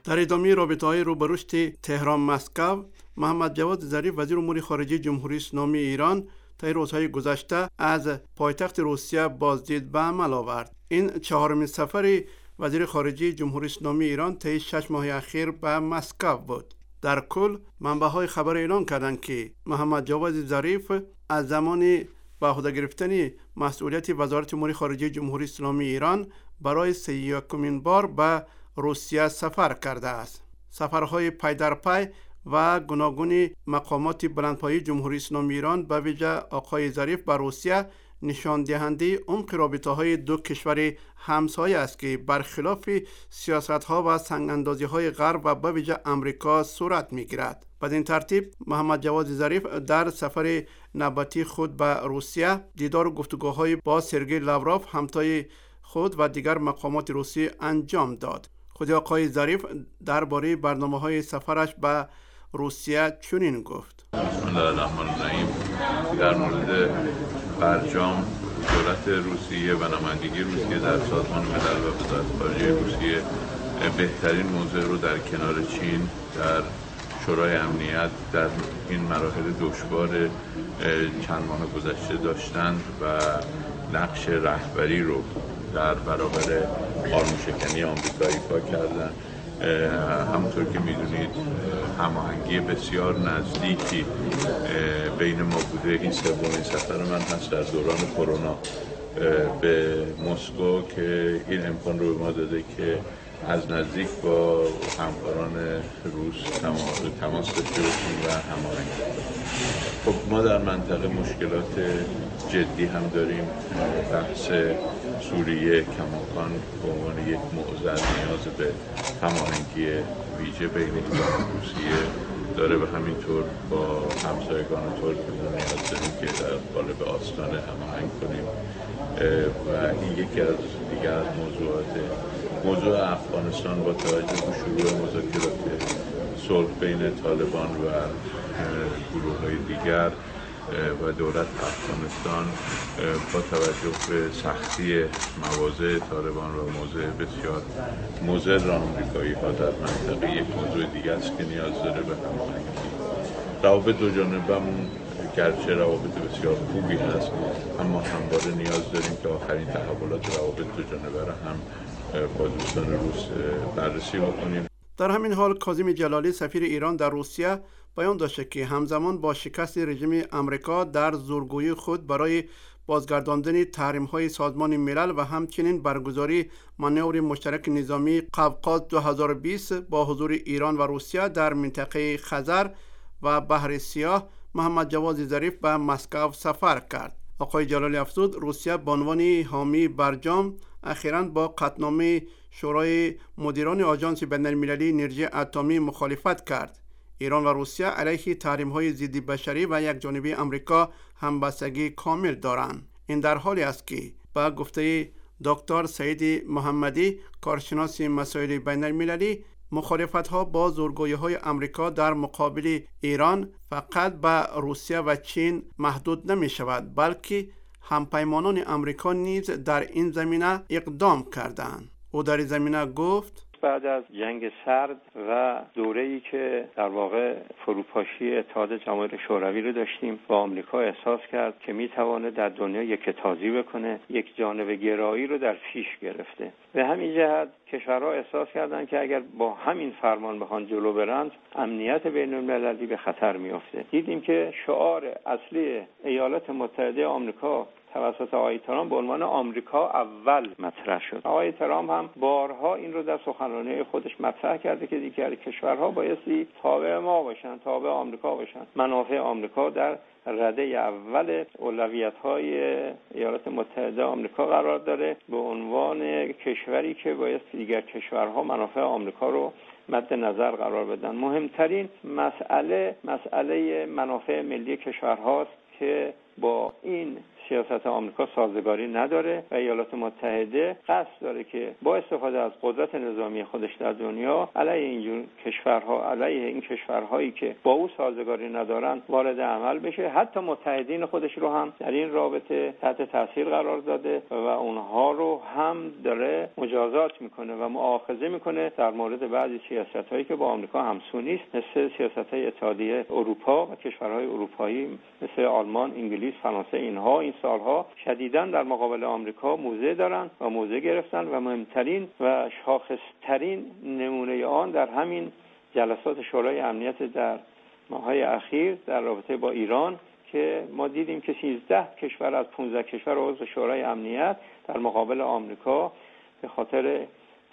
در ادامه رابطه‌های رو به رشد تهران مسکو، محمد جواد ظریف وزیر امور خارجه جمهوری اسلامی ایران طی روزهای گذشته از پایتخت روسیه بازدید به عمل آورد. این چهارمین سفر وزیر خارجه جمهوری اسلامی ایران طی 6 ماه اخیر به مسکو بود. در کل منبع‌های خبر اعلام کردند که محمد جواد ظریف از زمان به عهده گرفتن مسئولیت وزارت امور خارجه جمهوری اسلامی ایران برای 31مین بار به روسیه سفر کرده است. سفرهای پی در پی و گوناگون مقامات بلندپایه جمهوری اسلامی ایران به ویژه آقای ظریف به روسیه نشان دهنده عمق رابطه‌های دو کشور همسایه است که برخلاف سیاست‌ها و سنگ‌اندازی‌های غرب و به ویژه آمریکا صورت می‌گیرد. بدین ترتیب محمد جواد ظریف در سفر نوبتی خود به روسیه دیدار و گفتگوهای با سرگئی لاوروف همتای خود و دیگر مقامات روسی انجام داد. خود آقای ظریف درباره برنامه‌های سفرش به روسیه چنین گفت: بسم الله الرحمن الرحیم. در مورد برجام دولت روسیه و نمایندگی روسیه در سازمان ملل و وزارت خارجه روسیه بهترین موضع رو در کنار چین در شورای امنیت در این مراحل دشوار چند ماه گذشته داشتند و نقش رهبری رو در برابر قانون‌شکنی آمریکا ایفا کردند. همونطور که میدونید هماهنگی بسیار نزدیکی بین ما بوده. این سومین سفر من هست در دوران کرونا به مسکو که این امکان رو به ما داده که از نزدیک با همکاران روس تماس داشته باشیم و هماهنگ کنیم. خب ما در منطقه مشکلات جدی هم داریم. بحث سوریه کماکان به عنوان یک معضل نیاز به هماهنگی ویژه بین ایران و روسیه داره و همینطور با همسایگان ترکمون نیاز داریم که در قالب آستانه هماهنگ کنیم و این یکی از دیگر از موضوع افغانستان با توجه به شروع مذاکرات صلح بین طالبان و گروه‌های دیگر و دولت افغانستان با توجه به سختی مواضع طالبان و موضع بسیار مضر آمریکایی ها در منطقه یک موضوع دیگر است که نیاز داره به هماهنگی. روابط دو جانبه‌مون گرچه روابط بسیار خوبی هست اما همواره نیاز داریم که آخرین تحولات روابط دو جانبه را هم با دوستان روس بررسی بکنیم. در همین حال کاظم جلالی سفیر ایران در روسیه بیان داشته که همزمان با شکست رژیم آمریکا در زورگویی خود برای بازگرداندن تحریم‌های سازمان ملل و همچنین برگزاری مانور مشترک نظامی قفقاز 2020 با حضور ایران و روسیه در منطقه خزر و بحر سیاه، محمد جواد ظریف به مسکو سفر کرد. آقای جلالی افزود روسیه به عنوان حامی برجام اخیراً با قطعنامه شورای مدیران آژانس بین‌المللی انرژی اتمی مخالفت کرد. ایران و روسیه علیه تحریم‌های ضد بشری و یکجانبه آمریکا همبستگی کامل دارند. این در حالی است که با گفته دکتر سعید محمدی کارشناس مسائل بین‌المللی مخالفت‌ها با زورگویی‌های آمریکا در مقابل ایران فقط به روسیه و چین محدود نمی‌شود بلکه همپیمانان آمریکا نیز در این زمینه اقدام کردند. او در این زمینه گفت: بعد از جنگ سرد و دوره‌ای که در واقع فروپاشی اتحاد جماهیر شوروی رو داشتیم و آمریکا احساس کرد که میتونه در دنیا یکتازی بکنه، یک جانبه گرایی رو در پیش گرفته. به همین جهت کشورها احساس کردند که اگر با همین فرمان بخوان جلو برند امنیت بین‌المللی به خطر میفته. دیدیم که شعار اصلی ایالات متحده آمریکا توسط آقای ترامپ به عنوان آمریکا اول مطرح شد. آقای ترامپ هم بارها این رو در سخنرانی خودش مطرح کرده که دیگر کشورها بایستی تابع ما باشن، تابع آمریکا باشن. منافع آمریکا در رده اول اولویت‌های ایالات متحده آمریکا قرار داره به عنوان کشوری که بایستی دیگر کشورها منافع آمریکا رو مد نظر قرار بدن. مهمترین مسئله منافع ملی کشورهاست که با این سیاست آمریکا سازگاری نداره و ایالات متحده قصد داره که با استفاده از قدرت نظامی خودش در دنیا علیه اینجور کشورها، علیه این کشورهایی که با او سازگاری ندارن وارد عمل بشه. حتی متحدین خودش رو هم در این رابطه تحت تاثیر قرار داده و اونها رو هم داره مجازات میکنه و مؤاخذه میکنه در مورد بعضی سیاست‌هایی که با آمریکا همسو نیست، مثل سیاست‌های اتحادیه اروپا و کشورهای اروپایی مثل آلمان، انگلیس، فرانسه. اینها این سالها شدیداً در مقابل آمریکا موضع دارن و موضع گرفتن و مهمترین و شاخصترین نمونه آن در همین جلسات شورای امنیت در ماه‌های اخیر در رابطه با ایران که ما دیدیم که 13 کشور از 15 کشور عضو شورای امنیت در مقابل آمریکا به خاطر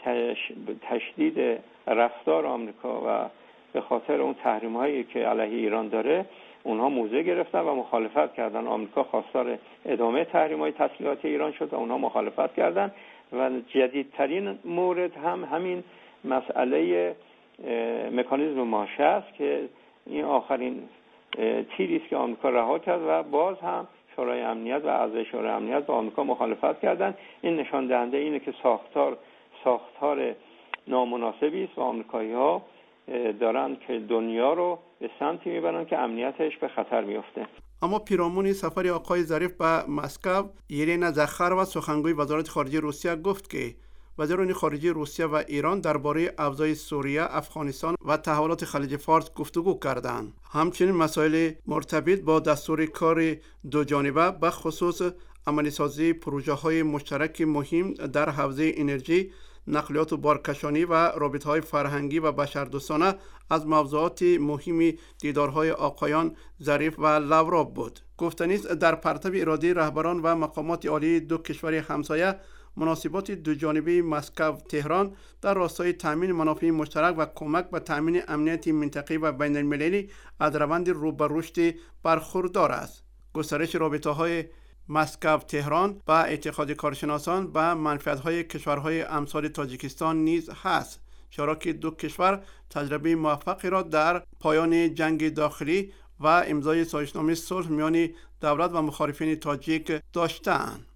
تشدید رفتار آمریکا و به خاطر اون تحریم‌هایی که علیه ایران داره اونها موضع گرفتن و مخالفت کردن. آمریکا خواستار ادامه تحریم‌های تسلیحاتی ایران شد و اونها مخالفت کردن و جدیدترین مورد هم همین مسئله مکانیزم ماشه است که این آخرین تیری است که آمریکا رها کرد و باز هم شورای امنیت و اعضای شورای امنیت با آمریکا مخالفت کردند. این نشان دهنده اینه که ساختار نامناسبی است و آمریکایی‌ها دارن که دنیا رو به سمتی میبرن که امنیتش به خطر میفته. اما پیرامون سفر آقای ظریف به مسکو، ایرینا زاخارova سخنگوی وزارت خارجه روسیه گفت که وزیران خارجه روسیه و ایران درباره اوضاع سوریه، افغانستان و تحولات خلیج فارس گفتگو کردند. همچنین مسائل مرتبط با دستور کار دوجانبه به خصوص عملی سازی پروژه‌های مشترک مهم در حوزه انرژی، نقلیات و بارکشانی و رابطه‌های فرهنگی و بشردوستانه از موضوعات مهم دیدارهای آقایان ظریف و لاوروف بود. گفتنی است در پرتو اراده رهبران و مقامات عالی دو کشور همسایه، مناسبات دوجانبه مسکو تهران در راستای تامین منافع مشترک و کمک به تامین امنیت منطقه‌ای و بین‌المللی از روند رو به رشد برخوردار است. گسترش رابطه‌های مسکو تهران با اعتقاد کارشناسان به منفعت‌های کشورهای امثال تاجیکستان نیز هست، چرا که دو کشور تجربه موفقی را در پایان جنگ داخلی و امضای سازشنامه صلح میان دولت و مخالفین تاجیک داشتند.